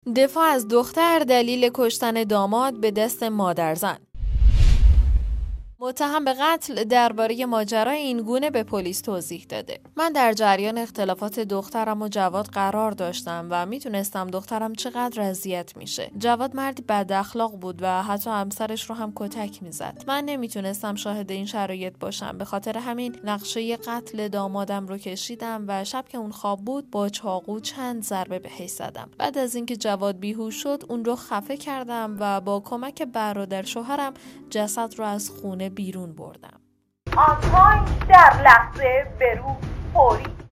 دفاع از دختر دلیل کشتن داماد به دست مادرزن. متهم به قتل درباره ماجرای این گونه به پلیس توضیح داده. من در جریان اختلافات دخترم و جواد قرار داشتم و میتونستم دخترم چقدر اذیت میشه. جواد مردی بد اخلاق بود و حتی همسرش رو هم کتک میزد. من نمیتونستم شاهد این شرایط باشم. به خاطر همین نقشه قتل دامادم رو کشیدم و شب که اون خواب بود با چاقو چند ضربه بهش زدم. بعد از اینکه جواد بیهوش شد اون رو خفه کردم و با کمک برادر شوهرم جسد رو از خونه بیرون بردم. آن پایین در لحظه برو فوری